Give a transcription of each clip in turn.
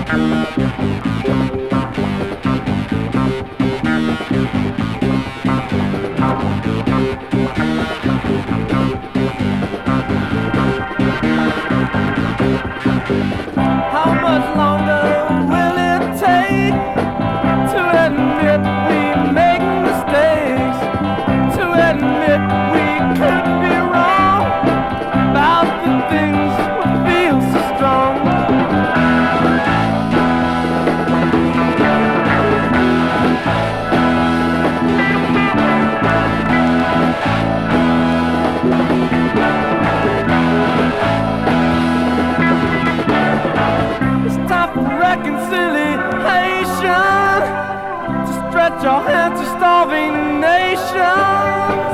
How much longer will it take to admit we make mistakes? To admit we could be wrong about the things we feel so strong. It's time for reconciliation, to stretch our hands to starving nations.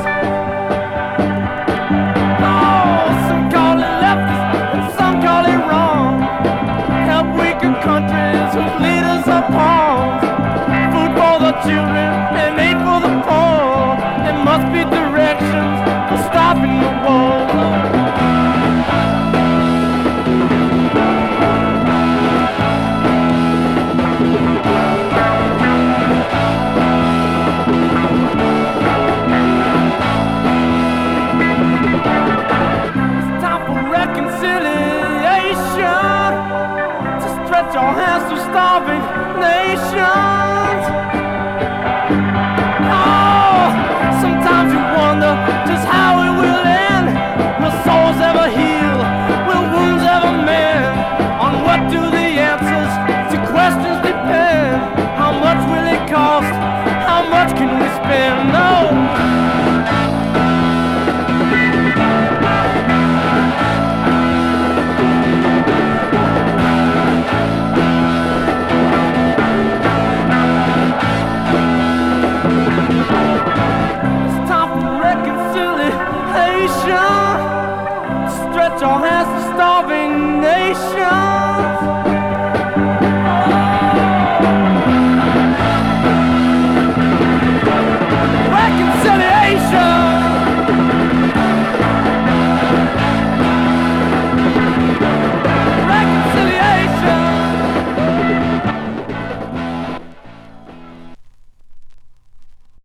Oh, some call it leftist and some call it wrong. Help weaker countries whose leaders are pawns. Food for the children and aid for the poor. There must be directions for stopping the war. Reconciliation, to stretch our hands to starving nations.